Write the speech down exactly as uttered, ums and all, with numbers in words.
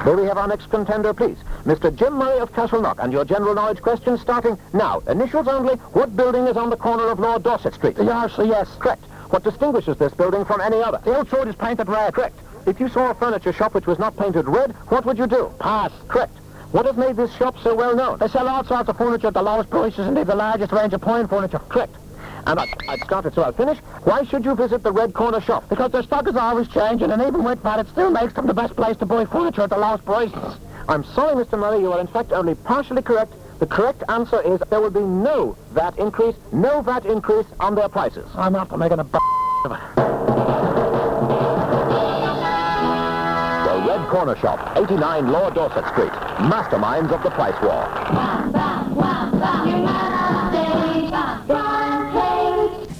May we have our next contender, please? Mister Jim Murray of Castleknock, and your general knowledge question starting now. Initials only. What building is on the corner of Lord Dorset Street? The R C S. Correct. What distinguishes this building from any other? The outside is painted red. Correct. If you saw a furniture shop which was not painted red, what would you do? Pass. Correct. What has made this shop so well known? They sell all sorts of furniture at the lowest prices, and they have the largest range of pine furniture. Correct. And I, I'd started, so I'll finish. Why should you visit the Red Corner shop? Because their stock is always changing, and even with that, it still makes them the best place to buy furniture at the lowest prices. I'm sorry, Mister Murray, you are in fact only partially correct. The correct answer is there will be no V A T increase, no V A T increase on their prices. I'm after making a b*** of it. The Red Corner Shop, eighty-nine Lord Dorset Street. Masterminds of the price war.